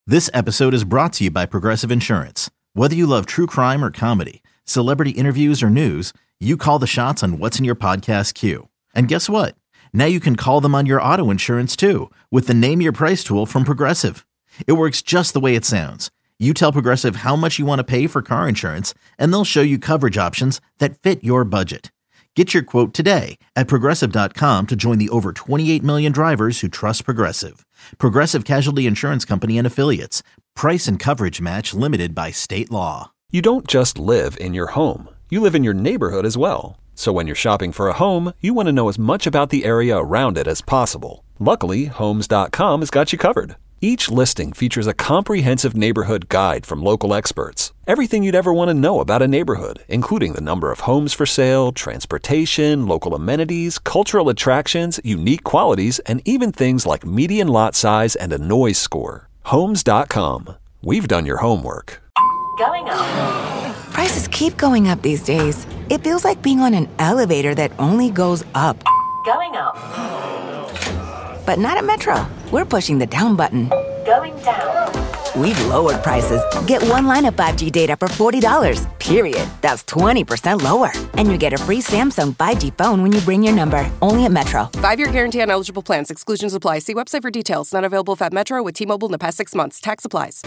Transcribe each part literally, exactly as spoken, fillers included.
This episode is brought to you by Progressive Insurance. Whether you love true crime or comedy, celebrity interviews or news, you call the shots on what's in your podcast queue. And guess what? Now you can call them on your auto insurance too with the Name Your Price tool from Progressive. It works just the way it sounds. You tell Progressive how much you want to pay for car insurance, and they'll show you coverage options that fit your budget. Get your quote today at Progressive dot com to join the over twenty-eight million drivers who trust Progressive. Progressive Casualty Insurance Company and Affiliates. Price and coverage match limited by state law. You don't just live in your home. You live in your neighborhood as well. So when you're shopping for a home, you want to know as much about the area around it as possible. Luckily, Homes dot com has got you covered. Each listing features a comprehensive neighborhood guide from local experts. Everything you'd ever want to know about a neighborhood, including the number of homes for sale, transportation, local amenities, cultural attractions, unique qualities, and even things like median lot size and a noise score. Homes dot com. We've done your homework. Going up. Prices keep going up these days. It feels like being on an elevator that only goes up. Going up. But not at Metro. We're pushing the down button. Going down. We've lowered prices. Get one line of five G data for forty dollars, period. That's twenty percent lower. And you get a free Samsung five G phone when you bring your number. Only at Metro. Five-year guarantee on eligible plans. Exclusions apply. See website for details. Not available at Metro with T-Mobile in the past six months. Tax applies.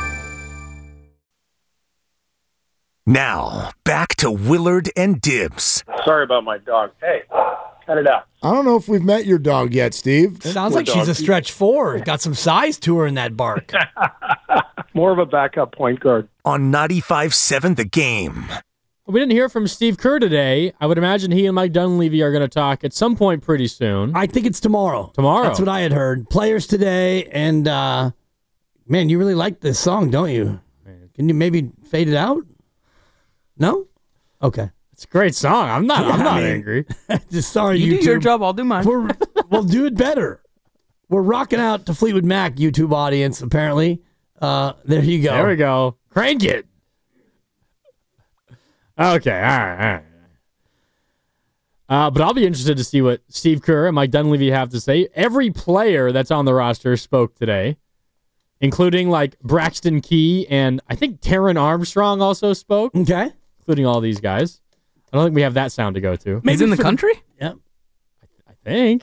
Now, back to Willard and Dibs. Sorry about my dog. Hey, cut it out. I don't know if we've met your dog yet, Steve. Sounds like she's a stretch four. Got some size to her in that bark. More of a backup point guard. On ninety-five point seven The Game. We didn't hear from Steve Kerr today. I would imagine he and Mike Dunleavy are going to talk at some point pretty soon. I think it's tomorrow. Tomorrow. That's what I had heard. Players today, and, uh, man, you really like this song, don't you? Can you maybe fade it out? No? Okay. It's a great song. I'm not. Yeah, I'm not I mean, angry. Just sorry, you YouTube. do your job. I'll do mine. We're, we'll do it better. We're rocking out to Fleetwood Mac, YouTube audience. Apparently, uh, there you go. There we go. Crank it. Okay. All right. All right. Uh, but I'll be interested to see what Steve Kerr and Mike Dunleavy have to say. Every player that's on the roster spoke today, including like Braxton Key and I think Taron Armstrong also spoke. Okay. Including all these guys. I don't think we have that sound to go to. Maybe He's in the country? The, yeah. I, I think.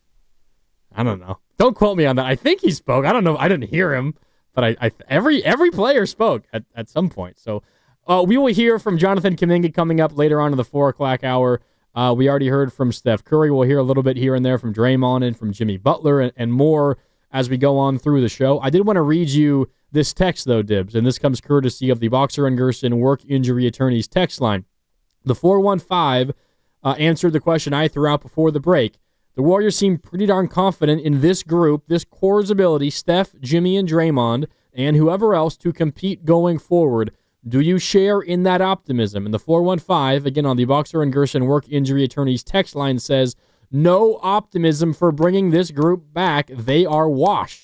I don't know. Don't quote me on that. I think he spoke. I don't know. I didn't hear him, but I, I every every player spoke at, at some point. So uh, we will hear from Jonathan Kuminga coming up later on in the four o'clock hour. Uh, we already heard from Steph Curry. We'll hear a little bit here and there from Draymond and from Jimmy Butler and, and more as we go on through the show. I did want to read you this text, though, Dibs, and this comes courtesy of the Boxer and Gerson Work Injury Attorneys text line. The four one five uh, answered the question I threw out before the break. The Warriors seem pretty darn confident in this group, this core's ability, Steph, Jimmy, and Draymond, and whoever else to compete going forward. Do you share in that optimism? And the four one five, again, on the Boxer and Gerson Work Injury Attorneys text line says, no optimism for bringing this group back. They are washed.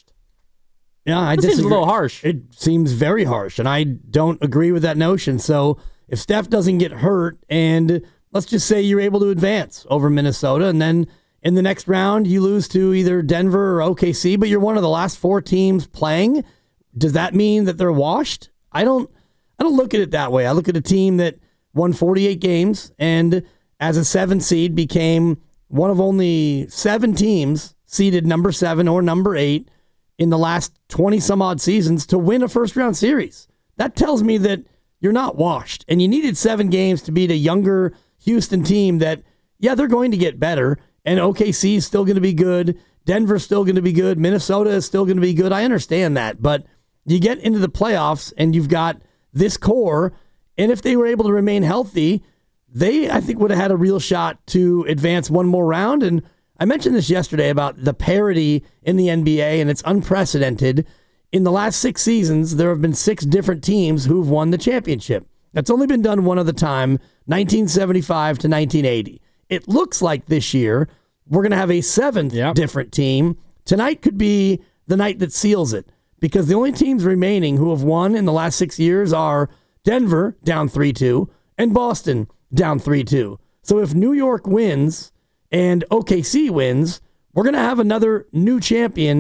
Yeah, I that disagree. Seems a little harsh. It seems very harsh, and I don't agree with that notion. So if Steph doesn't get hurt, and let's just say you're able to advance over Minnesota, and then in the next round you lose to either Denver or O K C, but you're one of the last four teams playing, does that mean that they're washed? I don't. I don't look at it that way. I look at a team that won forty-eight games, and as a seven seed became one of only seven teams seeded number seven or number eight in the last twenty-some-odd seasons to win a first-round series. That tells me that you're not washed, and you needed seven games to beat a younger Houston team that, yeah, they're going to get better, and O K C is still going to be good, Denver's still going to be good, Minnesota is still going to be good. I understand that, but you get into the playoffs, and you've got this core, and if they were able to remain healthy, they, I think, would have had a real shot to advance one more round, and I mentioned this yesterday about the parity in the N B A, and it's unprecedented. In the last six seasons, there have been six different teams who've won the championship. That's only been done one other time, nineteen seventy-five to nineteen eighty. It looks like this year we're going to have a seventh yep. different team. Tonight could be the night that seals it, because the only teams remaining who have won in the last six years are Denver, down three two, and Boston, down three two. So if New York wins and O K C wins, we're going to have another new champion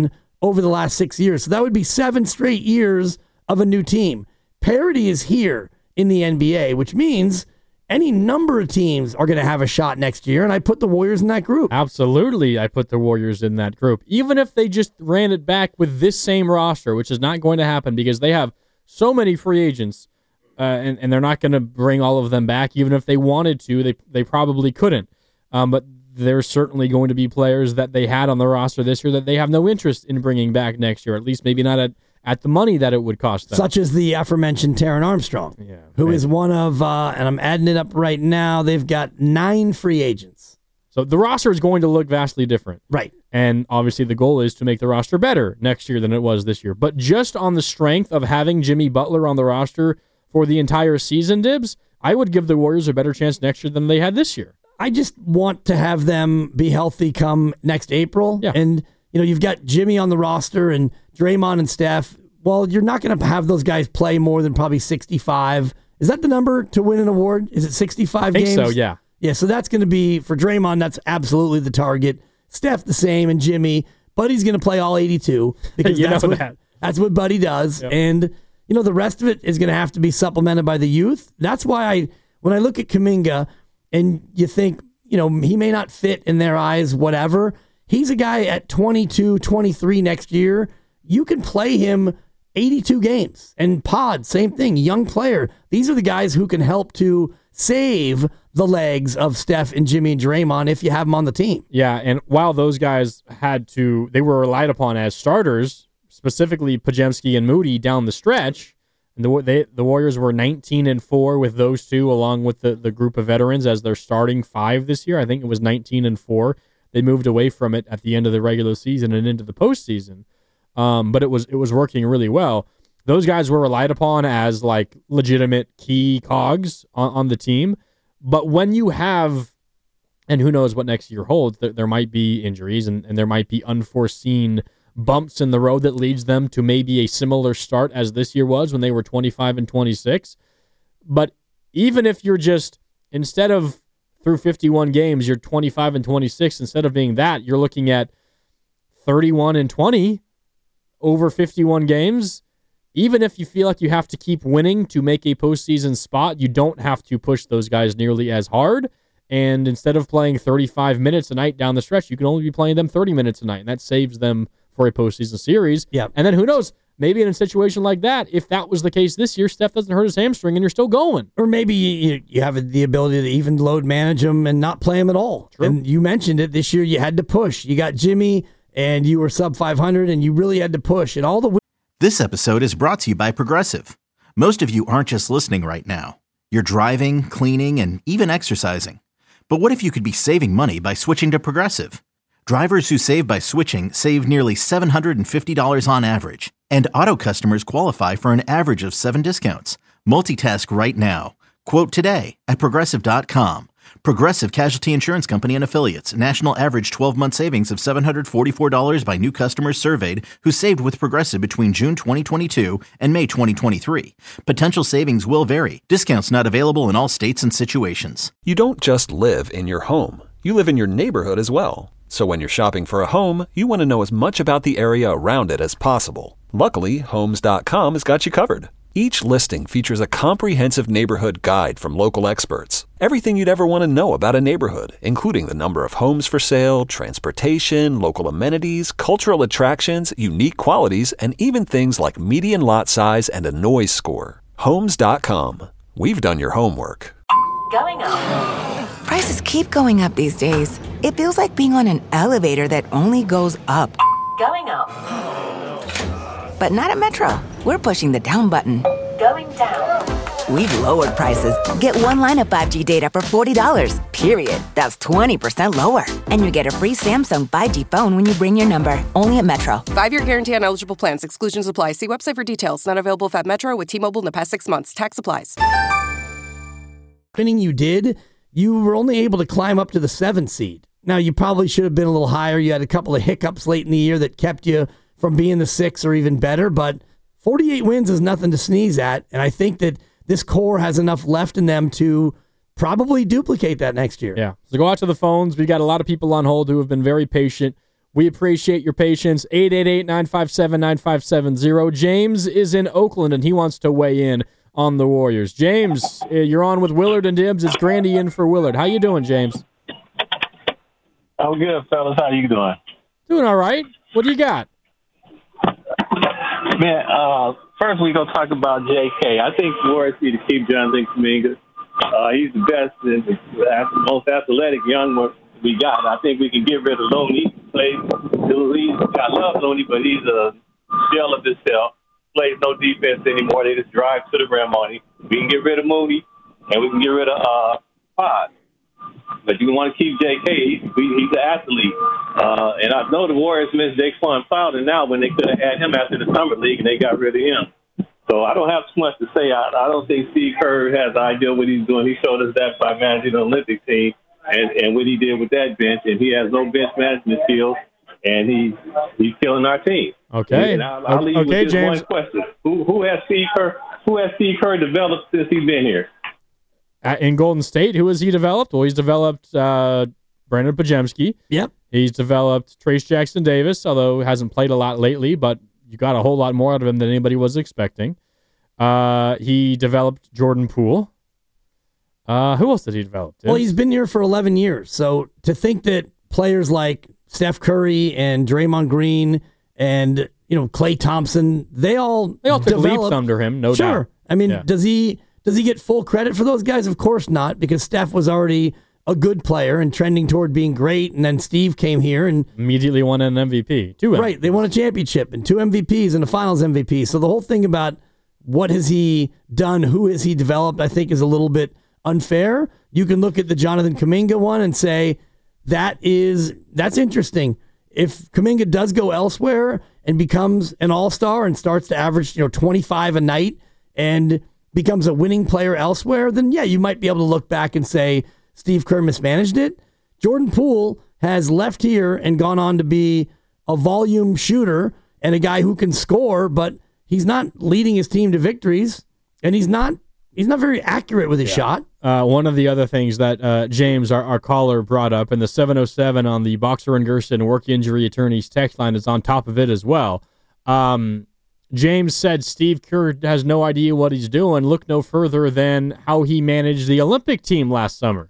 over the last six years. So that would be seven straight years of a new team. Parity is here in the N B A, which means any number of teams are going to have a shot next year, and I put the Warriors in that group. Absolutely, I put the Warriors in that group. Even if they just ran it back with this same roster, which is not going to happen because they have so many free agents, uh, and, and they're not going to bring all of them back. Even if they wanted to, they they probably couldn't. Um, but there's certainly going to be players that they had on the roster this year that they have no interest in bringing back next year, at least maybe not at at the money that it would cost them. Such as the aforementioned Taron Armstrong, yeah, who right. is one of, uh, and I'm adding it up right now, they've got nine free agents. So the roster is going to look vastly different. Right. And obviously the goal is to make the roster better next year than it was this year. But just on the strength of having Jimmy Butler on the roster for the entire season, Dibs, I would give the Warriors a better chance next year than they had this year. I just want to have them be healthy come next April. Yeah. And, you know, you've got Jimmy on the roster and Draymond and Steph. Well, you're not going to have those guys play more than probably sixty-five. Is that the number to win an award? Is it sixty-five I think games? so, yeah. Yeah, so that's going to be, for Draymond, that's absolutely the target. Steph the same, and Jimmy. Buddy's going to play all eighty-two because You that's, know what, that. that's what Buddy does. Yep. And, you know, the rest of it is going to have to be supplemented by the youth. That's why I, when I look at Kuminga and you think, you know, he may not fit in their eyes, whatever, he's a guy at twenty-two, twenty-three next year. You can play him eighty-two games. And Pod, same thing, young player. These are the guys who can help to save the legs of Steph and Jimmy and Draymond if you have them on the team. Yeah, and while those guys had to, they were relied upon as starters, specifically Podziemski and Moody down the stretch, and the they, the Warriors were nineteen and four with those two, along with the, the group of veterans as their starting five this year. I think it was nineteen and four. They moved away from it at the end of the regular season and into the postseason. Um, but it was it was working really well. Those guys were relied upon as like legitimate key cogs on, on the team. But when you have, and who knows what next year holds, there, there might be injuries and, and there might be unforeseen bumps in the road that leads them to maybe a similar start as this year was when they were twenty-five and twenty-six. But even if you're just, instead of through fifty-one games, you're twenty-five and twenty-six, instead of being that, you're looking at thirty-one and twenty over fifty-one games. Even if you feel like you have to keep winning to make a postseason spot, you don't have to push those guys nearly as hard. And instead of playing thirty-five minutes a night down the stretch, you can only be playing them thirty minutes a night, and that saves them for a postseason series. Yeah. And then who knows, maybe in a situation like that, if that was the case this year, Steph doesn't hurt his hamstring and you're still going. Or maybe you, you have the ability to even load manage them and not play them at all. True. And you mentioned it, this year you had to push. You got Jimmy, and you were sub five hundred, and you really had to push. And all the This episode is brought to you by Progressive. Most of you aren't just listening right now. You're driving, cleaning, and even exercising. But what if you could be saving money by switching to Progressive? Drivers who save by switching save nearly seven hundred fifty dollars on average. And auto customers qualify for an average of seven discounts. Multitask right now. Quote today at Progressive dot com. Progressive Casualty Insurance Company and Affiliates. National average twelve-month savings of seven hundred forty-four dollars by new customers surveyed who saved with Progressive between June twenty twenty-two and May twenty twenty-three. Potential savings will vary. Discounts not available in all states and situations. You don't just live in your home. You live in your neighborhood as well. So when you're shopping for a home, you want to know as much about the area around it as possible. Luckily, Homes dot com has got you covered. Each listing features a comprehensive neighborhood guide from local experts. Everything you'd ever want to know about a neighborhood, including the number of homes for sale, transportation, local amenities, cultural attractions, unique qualities, and even things like median lot size and a noise score. Homes dot com. We've done your homework. Going up. Prices keep going up these days. It feels like being on an elevator that only goes up. Going up. But not at Metro. We're pushing the down button. Going down. We've lowered prices. Get one line of five G data for forty dollars, period. That's twenty percent lower. And you get a free Samsung five G phone when you bring your number. Only at Metro. Five-year guarantee on eligible plans. Exclusions apply. See website for details. Not available if at Metro with T-Mobile in the past six months. Tax applies. spinning you did, you were only able to climb up to the seventh seed. Now, you probably should have been a little higher. You had a couple of hiccups late in the year that kept you from being the six or even better, but forty-eight wins is nothing to sneeze at, and I think that this core has enough left in them to probably duplicate that next year. Yeah. So go out to the phones. We got a lot of people on hold who have been very patient We appreciate your patience. eight eight eight, nine five seven, nine five seven zero. James is in Oakland, and he wants to weigh in on the Warriors. James, you're on with Willard and Dibs. It's Grandy in for Willard. How you doing, James? I'm good, fellas. How you doing? Doing all right. What do you got? Man, uh, first we going to talk about J K. I think Warriors need to keep Jonathan Kuminga. Uh, he's the best and the most athletic young one we got. I think we can get rid of Looney. He plays the lead. I love Looney, but he's a shell of himself. Plays no defense anymore. They just drive to the rim on him. We can get rid of Mooney, and we can get rid of uh, Pod. But you want to keep J K. He's, he's an athlete. Uh, and I know the Warriors missed Jaquan Fowler now when they could have had him after the summer league, and they got rid of him. So I don't have too much to say. I, I don't think Steve Kerr has an idea what he's doing. He showed us that by managing the Olympic team and, and what he did with that bench. And he has no bench management skills, and he's he's killing our team. Okay. And I'll, I'll leave okay, you with this James. one question: Who who has Steve Kerr? Who has Steve Kerr developed since he's been here? Uh, in Golden State, who has he developed? Well, he's developed uh, Brandon Pajemski. Yep. He's developed Trace Jackson Davis, although he hasn't played a lot lately, but you got a whole lot more out of him than anybody was expecting. Uh, he developed Jordan Poole. Uh, who else did he develop? Well, he's been here for eleven years. So to think that players like Steph Curry and Draymond Green and, you know, Klay Thompson, they all They all took developed, leaps under him, no sure. doubt. I mean, Yeah. does he does he get full credit for those guys? Of course not, because Steph was already a good player and trending toward being great, and then Steve came here and Immediately won an M V P. Two right, they won a championship and two M V Ps and a Finals M V P. So the whole thing about what has he done, who has he developed, I think is a little bit unfair. You can look at the Jonathan Kuminga one and say that is that's interesting. If Kuminga does go elsewhere and becomes an all-star and starts to average, you know, twenty-five a night and becomes a winning player elsewhere, then yeah, you might be able to look back and say Steve Kerr mismanaged it. Jordan Poole has left here and gone on to be a volume shooter and a guy who can score, but he's not leading his team to victories, and he's not he's not very accurate with his Yeah. shot. Uh, one of the other things that uh, James, our, our caller, brought up, and the seven oh seven on the Boxer and Gerson work injury attorneys text line is on top of it as well. Um, James said Steve Kerr has no idea what he's doing. Look no further than how he managed the Olympic team last summer.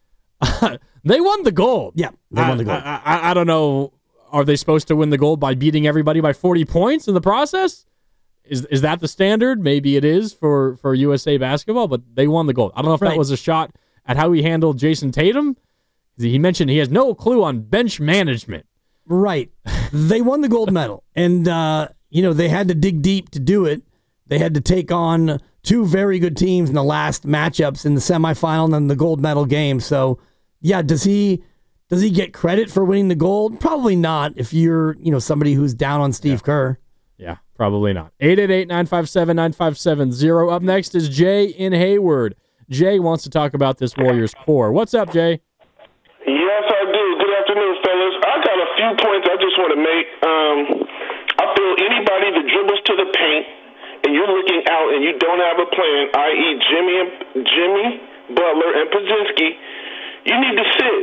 They won the gold. Yeah, they won the gold. I, I, I don't know. Are they supposed to win the gold by beating everybody by forty points in the process? Is is that the standard? Maybe it is for, for U S A basketball, but they won the gold. I don't know if Right. that was a shot at how he handled Jason Tatum. He mentioned he has no clue on bench management. Right. They won the gold medal, and, uh, you know, they had to dig deep to do it. They had to take on two very good teams in the last matchups in the semifinal and then the gold medal game. So, yeah, does he does he get credit for winning the gold? Probably not if you're, you know, somebody who's down on Steve Yeah. Kerr. Yeah, probably not. eight eight eight, nine five seven, nine five seven zero. Up next is Jay in Hayward. Jay wants to talk about this Warriors core. What's up, Jay? Yes, I do. Good afternoon, fellas. I got a few points I just want to make. Um, I feel anybody that dribbles to the paint and you're looking out and you don't have a plan, that is. Jimmy and Jimmy Butler and Pajemski, you need to sit.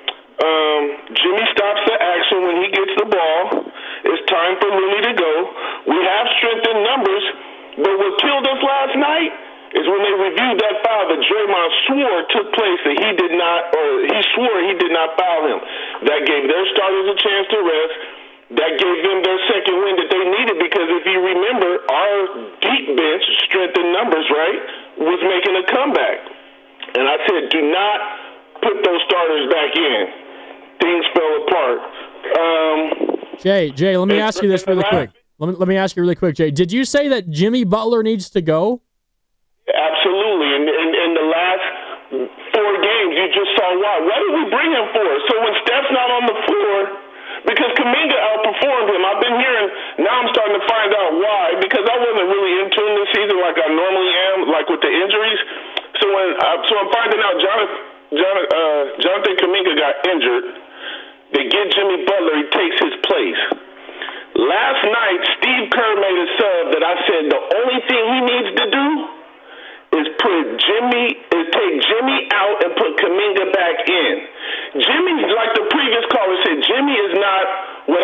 Um, Jimmy stops the action when he gets the ball. It's time for Looney to go. We have strength in numbers, but what killed us last night is when they reviewed that foul that Draymond swore took place that he did not, or he swore he did not foul him. That gave their starters a chance to rest. That gave them their second win that they needed, because if you remember, our deep bench, strength in numbers, right, was making a comeback. And I said, do not put those starters back in. Things fell apart. Um, Jay, Jay, let me ask you this really quick. Let me, let me ask you really quick, Jay. Did you say that Jimmy Butler needs to go? Absolutely. In, in, in the last four games, you just saw why. What did we bring him for? So when Steph's not on the floor, because Kuminga outperformed him, I've been hearing, now I'm starting to find out why, because I wasn't really in tune this season like I normally am, like with the injuries. So when uh, so I'm finding out Jonathan, Jonathan, uh, Jonathan Kuminga got injured. They get Jimmy Butler, he takes his place. Last night, Steve Kerr made a sub that I said the only thing he needs to do is put Jimmy, is take Jimmy out and put Kuminga back in. Jimmy, like the previous caller said, Jimmy is not what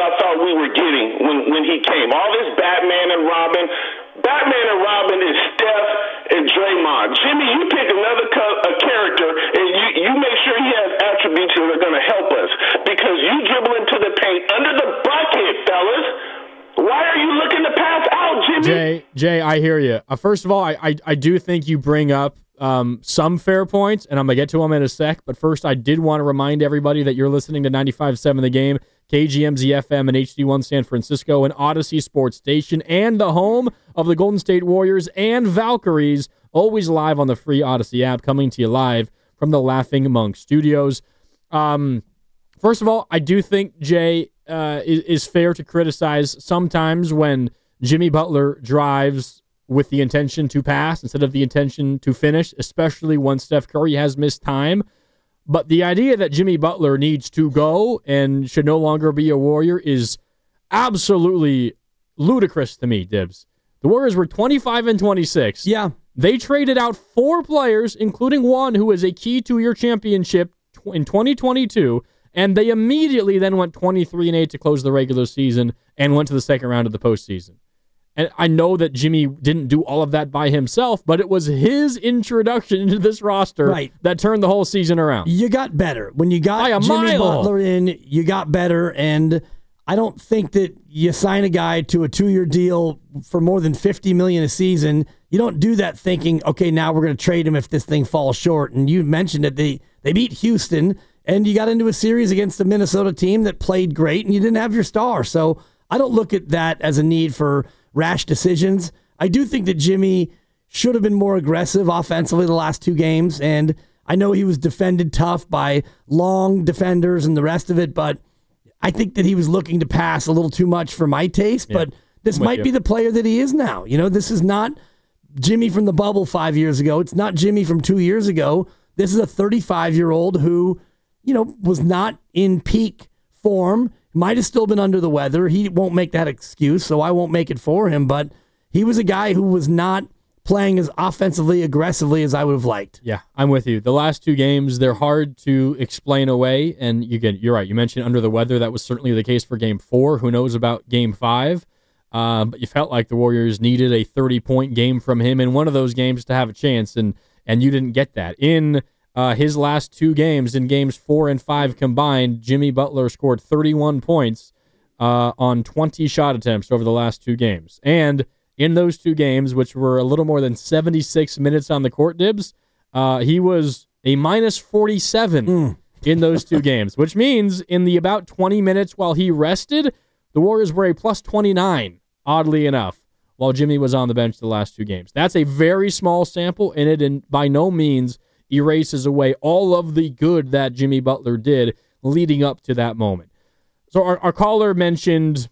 getting when, when he came. All this Batman and Robin. Batman and Robin is Steph and Draymond. Jimmy, you pick another co- a character, and you, you make sure he has attributes that are going to help us. Because you dribble into the paint under the bucket, fellas. Why are you looking to pass out, Jimmy? Jay, Jay, I hear you. Uh, first of all, I, I I do think you bring up um, some fair points, and I'm going to get to them in a sec. But first, I did want to remind everybody that you're listening to ninety-five point seven The Game, K G M Z F M and H D one San Francisco, and Odyssey Sports Station, and the home of the Golden State Warriors and Valkyries, always live on the free Odyssey app, coming to you live from the Laughing Monk Studios. Um, first of all, I do think, Jay, uh, is, is fair to criticize sometimes when Jimmy Butler drives with the intention to pass instead of the intention to finish, especially when Steph Curry has missed time. But the idea that Jimmy Butler needs to go and should no longer be a Warrior is absolutely ludicrous to me, Dibs. The Warriors were twenty-five and twenty-six. Yeah. They traded out four players, including one who is a key to your championship in twenty twenty-two, and they immediately then went twenty-three and eight to close the regular season and went to the second round of the postseason. And I know that Jimmy didn't do all of that by himself, but it was his introduction into this roster right. that turned the whole season around. You got better. When you got Jimmy mile. Butler in, you got better, and I don't think that you sign a guy to a two-year deal for more than fifty million dollars a season. You don't do that thinking, okay, now we're going to trade him if this thing falls short. And you mentioned it. They, they beat Houston, and you got into a series against the Minnesota team that played great, and you didn't have your star. So I don't look at that as a need for rash decisions. I do think that Jimmy should have been more aggressive offensively the last two games, and I know he was defended tough by long defenders and the rest of it, but I think that he was looking to pass a little too much for my taste, yeah. but this might you. be the player that he is now. You know, this is not Jimmy from the bubble five years ago. It's not Jimmy from two years ago. This is a thirty-five-year-old who, you know, was not in peak form, might have still been under the weather. He won't make that excuse, so I won't make it for him, but he was a guy who was not playing as offensively aggressively as I would have liked. Yeah, I'm with you. The last two games, they're hard to explain away, and you get, you're right. You mentioned under the weather. That was certainly the case for game four. Who knows about game five? Uh, but you felt like the Warriors needed a thirty-point game from him in one of those games to have a chance, and and you didn't get that. In uh, his last two games, in games four and five combined, Jimmy Butler scored thirty-one points uh, on twenty shot attempts over the last two games. And in those two games, which were a little more than seventy-six minutes on the court, Dibs, uh, he was a minus forty-seven mm. in those two games, which means in the about twenty minutes while he rested, the Warriors were a plus twenty-nine, oddly enough, while Jimmy was on the bench the last two games. That's a very small sample, and it in, by no means erases away all of the good that Jimmy Butler did leading up to that moment. So our, our caller mentioned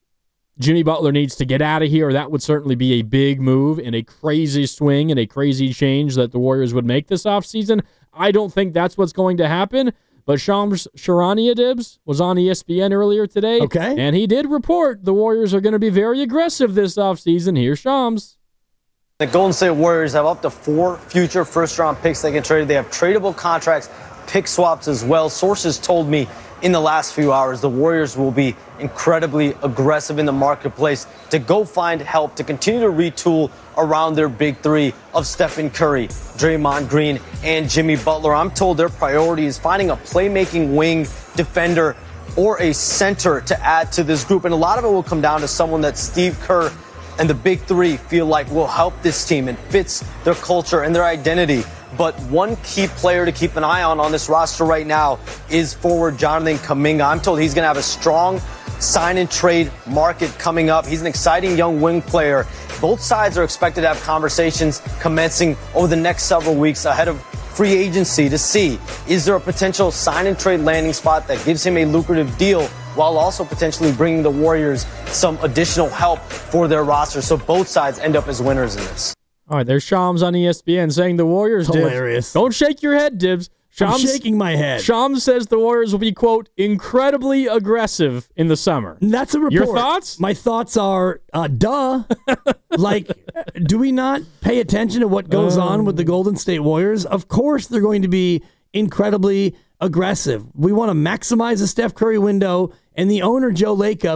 Jimmy Butler needs to get out of here. That would certainly be a big move and a crazy swing and a crazy change that the Warriors would make this offseason. I don't think that's what's going to happen, but Shams Charania, Dibs, was on E S P N earlier today, okay, and he did report the Warriors are going to be very aggressive this offseason. Here's Shams. The Golden State Warriors have up to four future first-round picks they can trade. They have tradable contracts, pick swaps as well. Sources told me in the last few hours the Warriors will be incredibly aggressive in the marketplace to go find help, to continue to retool around their big three of Stephen Curry, Draymond Green, and Jimmy Butler. I'm told their priority is finding a playmaking wing defender or a center to add to this group. And a lot of it will come down to someone that Steve Kerr and the big three feel like will help this team and fits their culture and their identity. But one key player to keep an eye on on this roster right now is forward Jonathan Kuminga. I'm told he's going to have a strong sign and trade market coming up. He's an exciting young wing player. Both sides are expected to have conversations commencing over the next several weeks ahead of free agency to see, is there a potential sign and trade landing spot that gives him a lucrative deal while also potentially bringing the Warriors some additional help for their roster. So both sides end up as winners in this. All right, there's Shams on E S P N saying the Warriors, Dibs. Hilarious. Don't shake your head, Dibs. Shams, I'm shaking my head. Shams says the Warriors will be, quote, incredibly aggressive in the summer. That's a report. Your thoughts? My thoughts are, uh, duh. Like, do we not pay attention to what goes um, on with the Golden State Warriors? Of course they're going to be incredibly aggressive. We want to maximize the Steph Curry window, and the owner, Joe Lacob,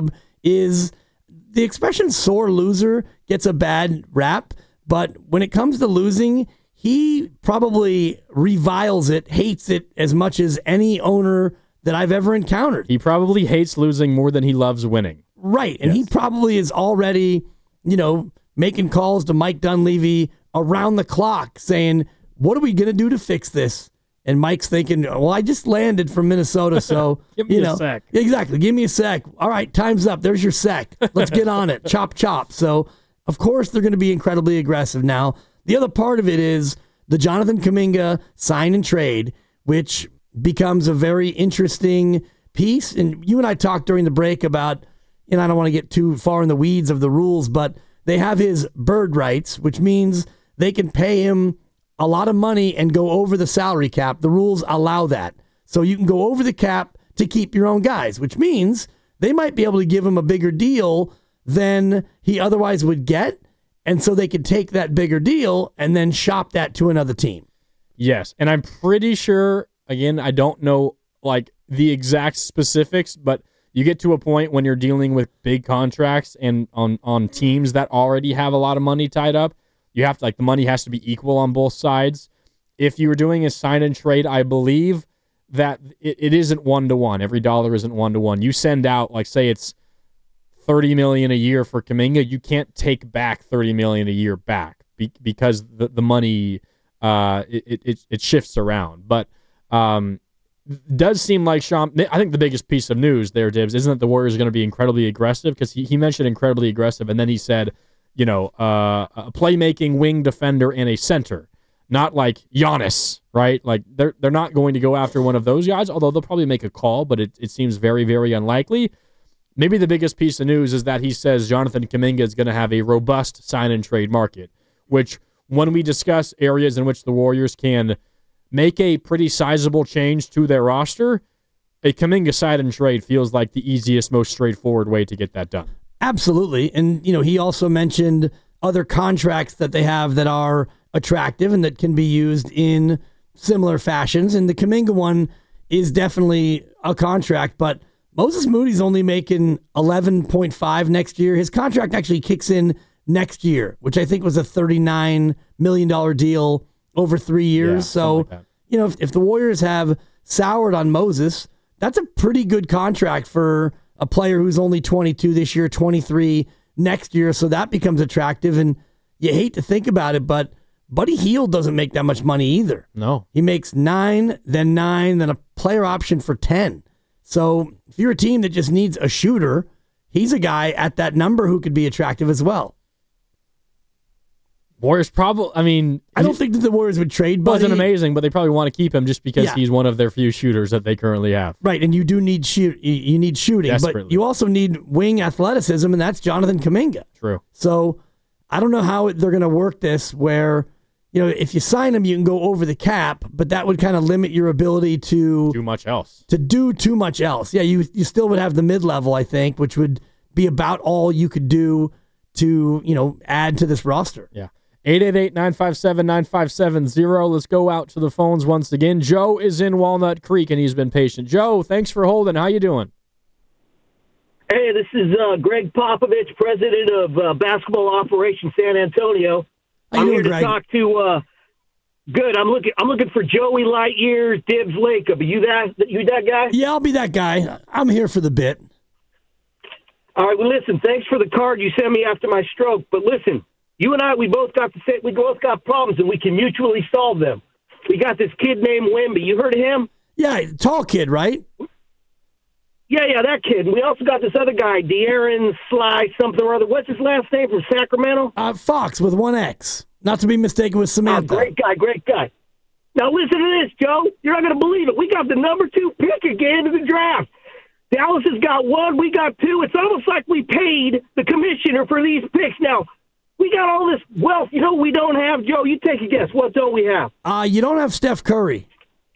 is the expression sore loser gets a bad rap, but when it comes to losing, he probably reviles it, hates it as much as any owner that I've ever encountered. He probably hates losing more than he loves winning. Right, and yes. he probably is already, you know, making calls to Mike Dunleavy around the clock saying, what are we going to do to fix this? And Mike's thinking, well, I just landed from Minnesota, so, give me you know. a sec. Exactly, give me a sec. All right, time's up. There's your sec. Let's get on it. Chop, chop. So, of course, they're going to be incredibly aggressive now. The other part of it is the Jonathan Kuminga sign and trade, which becomes a very interesting piece. And you and I talked during the break about, and I don't want to get too far in the weeds of the rules, but they have his bird rights, which means they can pay him a lot of money and go over the salary cap. The rules allow that. So you can go over the cap to keep your own guys, which means they might be able to give him a bigger deal than he otherwise would get. And so they could take that bigger deal and then shop that to another team. Yes. And I'm pretty sure, again, I don't know like the exact specifics, but you get to a point when you're dealing with big contracts and on, on teams that already have a lot of money tied up. You have to, like, the money has to be equal on both sides. If you were doing a sign and trade, I believe that it, it isn't one to one. Every dollar isn't one to one. You send out, like, say it's thirty million dollars a year for Kuminga, you can't take back thirty million dollars a year back be, because the, the money uh, it, it it shifts around. But um, does seem like Sean. I think the biggest piece of news there, Dibs, isn't that the Warriors are going to be incredibly aggressive, because he, he mentioned incredibly aggressive, and then he said, you know, uh, a playmaking wing defender and a center, not like Giannis, right? Like they're they're not going to go after one of those guys, although they'll probably make a call, but it, it seems very, very unlikely. Maybe the biggest piece of news is that he says Jonathan Kuminga is going to have a robust sign and trade market, which when we discuss areas in which the Warriors can make a pretty sizable change to their roster, a Kuminga sign and trade feels like the easiest, most straightforward way to get that done. Absolutely. And, you know, he also mentioned other contracts that they have that are attractive and that can be used in similar fashions. And the Kuminga one is definitely a contract, but Moses Moody's only making eleven point five next year. His contract actually kicks in next year, which I think was a thirty-nine million dollars deal over three years. Yeah, so, like you know, if, if the Warriors have soured on Moses, that's a pretty good contract for a player who's only twenty-two this year, twenty-three next year. So that becomes attractive. And you hate to think about it, but Buddy Hield doesn't make that much money either. No. He makes nine, then nine, then a player option for ten. So if you're a team that just needs a shooter, he's a guy at that number who could be attractive as well. Warriors probably, I mean... I don't think that the Warriors would trade Buddy. Wasn't amazing, but they probably want to keep him just because Yeah. he's one of their few shooters that they currently have. Right, and you do need shoot. You you need shooting, Desperately. but you also need wing athleticism, and that's Jonathan Kuminga. True. So I don't know how they're going to work this where, you know, if you sign him, you can go over the cap, but that would kind of limit your ability to... Too much else. To do too much else. Yeah, you you still would have the mid-level, I think, which would be about all you could do to, you know, add to this roster. Yeah. eight eight eight, nine five seven, nine five seven zero. Let's go out to the phones once again. Joe is in Walnut Creek, and he's been patient. Joe, thanks for holding. How you doing? Hey, this is uh, Greg Popovich, president of uh, Basketball Operations San Antonio. How I'm you here doing, to Greg? talk to. Uh, good. I'm looking. I'm looking for Joey Lightyear, Dibs Lacob. Are you that? You that guy? Yeah, I'll be that guy. I'm here for the bit. All right. Well, listen. Thanks for the card you sent me after my stroke. But listen, you and I, we both got the same. We both got problems, and we can mutually solve them. We got this kid named Wemby. You heard of him? Yeah, tall kid, right? Yeah, yeah, that kid. We also got this other guy, De'Aaron Sly something or other. What's his last name from Sacramento? Uh, Fox with one X. Not to be mistaken with Samantha. Oh, great guy, great guy. Now listen to this, Joe. You're not going to believe it. We got the number two pick again in the draft. Dallas has got one. We got two. It's almost like we paid the commissioner for these picks. Now, we got all this wealth. You know what we don't have, Joe? You take a guess. What don't we have? Uh, you don't have Steph Curry.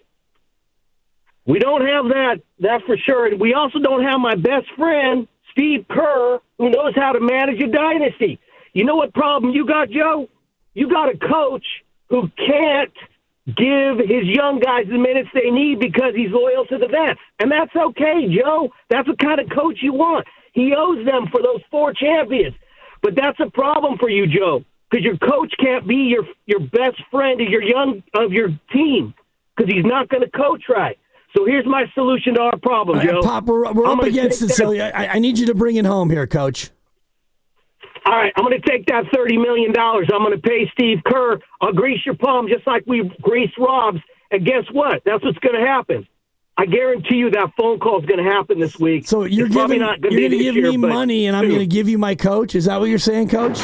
We don't have that, that for sure. And we also don't have my best friend, Steve Kerr, who knows how to manage a dynasty. You know what problem you got, Joe? You got a coach who can't give his young guys the minutes they need because he's loyal to the vets. And that's okay, Joe. That's the kind of coach you want. He owes them for those four champions. But that's a problem for you, Joe, because your coach can't be your your best friend of your young of your team because he's not going to coach right. So here's my solution to our problem, Joe. Uh, Pop, we're, we're up against it, so that, I, I need you to bring it home here, Coach. All right, I'm going to take that thirty million dollars. I'm going to pay Steve Kerr. I'll grease your palm just like we grease Rob's. And guess what? That's what's going to happen. I guarantee you that phone call is going to happen this week. So you're it's giving, not gonna you're going to give year, me money, and I'm going to give you my coach? Is that what you're saying, Coach?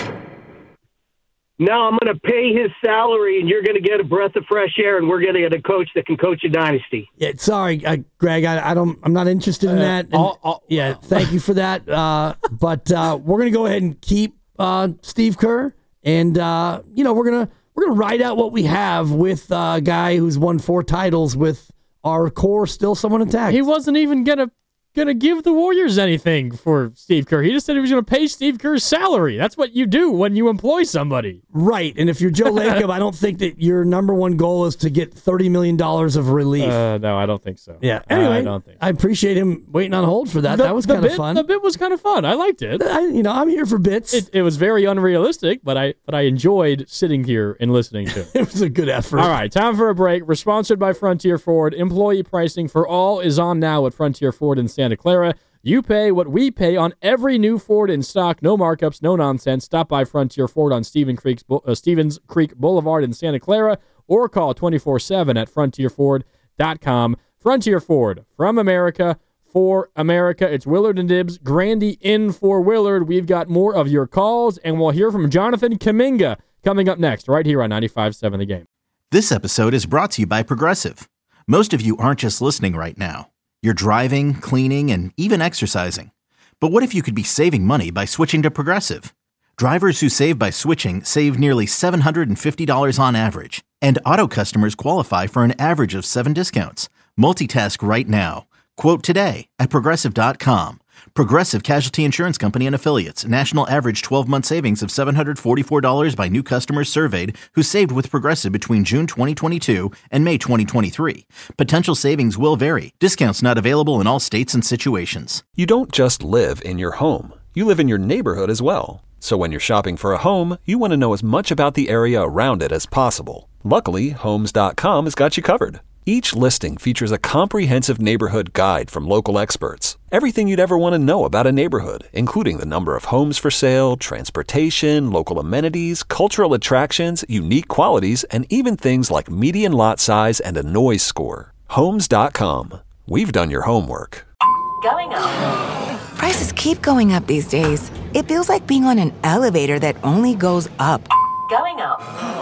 No, I'm going to pay his salary, and you're going to get a breath of fresh air, and we're going to get a coach that can coach a dynasty. Yeah, sorry, uh, Greg. I, I don't. I'm not interested in that. And, I'll, I'll, yeah, thank you for that. Uh, but uh, we're going to go ahead and keep uh, Steve Kerr, and uh, you know we're gonna we're gonna ride out what we have with a guy who's won four titles with our core still somewhat intact. He wasn't even gonna gonna give the Warriors anything for Steve Kerr. He just said he was gonna pay Steve Kerr's salary. That's what you do when you employ somebody. Right. And if you're Joe Lacob, I don't think that your number one goal is to get thirty million dollars of relief. Uh, no, I don't think so. Yeah. Anyway, I don't think so. I appreciate him waiting on hold for that. The, that was the kind of bit- fun. The bit was kind of fun. I liked it. I, you know, I'm here for bits. It, it was very unrealistic, but I but I enjoyed sitting here and listening to it. It was a good effort. All right, time for a break. We're sponsored by Frontier Ford. Employee pricing for all is on now at Frontier Ford in Santa Clara. You pay what we pay on every new Ford in stock. No markups, no nonsense. Stop by Frontier Ford on Stevens Creek, uh, Stevens Creek Boulevard in Santa Clara or call twenty-four seven at frontier ford dot com. Frontier Ford, from America, for America. It's Willard and Dibbs. Grandy in for Willard. We've got more of your calls, and we'll hear from Jonathan Kuminga coming up next, right here on ninety-five point seven The Game. This episode is brought to you by Progressive. Most of you aren't just listening right now. You're driving, cleaning, and even exercising. But what if you could be saving money by switching to Progressive? Drivers who save by switching save nearly seven hundred fifty dollars on average. And auto customers qualify for an average of seven discounts. Multitask right now. Quote today at Progressive dot com. Progressive Casualty Insurance Company and Affiliates. National average twelve-month savings of seven hundred forty-four dollars by new customers surveyed who saved with Progressive between June twenty twenty-two and May twenty twenty-three. Potential savings will vary. Discounts not available in all states and situations. You don't just live in your home. You live in your neighborhood as well. So when you're shopping for a home, you want to know as much about the area around it as possible. Luckily, Homes dot com has got you covered. Each listing features a comprehensive neighborhood guide from local experts. Everything you'd ever want to know about a neighborhood, including the number of homes for sale, transportation, local amenities, cultural attractions, unique qualities, and even things like median lot size and a noise score. Homes dot com. We've done your homework. Going up. Prices keep going up these days. It feels like being on an elevator that only goes up. Going up.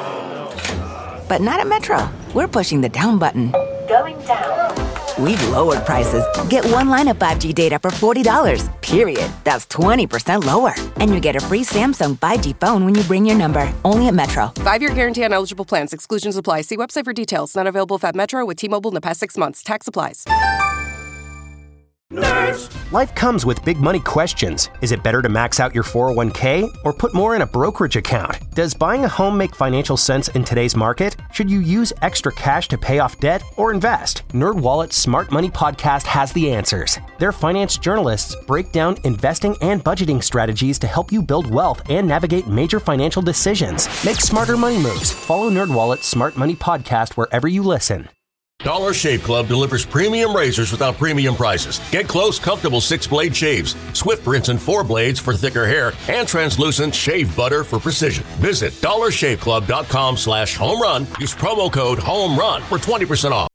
But not at Metro. We're pushing the down button. Going down. We've lowered prices. Get one line of five G data for forty dollars, period. That's twenty percent lower. And you get a free Samsung five G phone when you bring your number. Only at Metro. Five-year guarantee on eligible plans. Exclusions apply. See website for details. Not available if at Metro with T-Mobile in the past six months. Tax applies. Nerds. Life comes with big money questions. Is it better to max out your four oh one k or put more in a brokerage account? Does buying a home make financial sense in today's market? Should you use extra cash to pay off debt or invest? NerdWallet's Smart Money Podcast has the answers. Their finance journalists break down investing and budgeting strategies to help you build wealth and navigate major financial decisions. Make smarter money moves. Follow NerdWallet's Smart Money Podcast wherever you listen. Dollar Shave Club delivers premium razors without premium prices. Get close, comfortable six-blade shaves, swift rinse and four blades for thicker hair, and translucent shave butter for precision. Visit dollar shave club dot com slash home run. Use promo code HOME RUN for twenty percent off.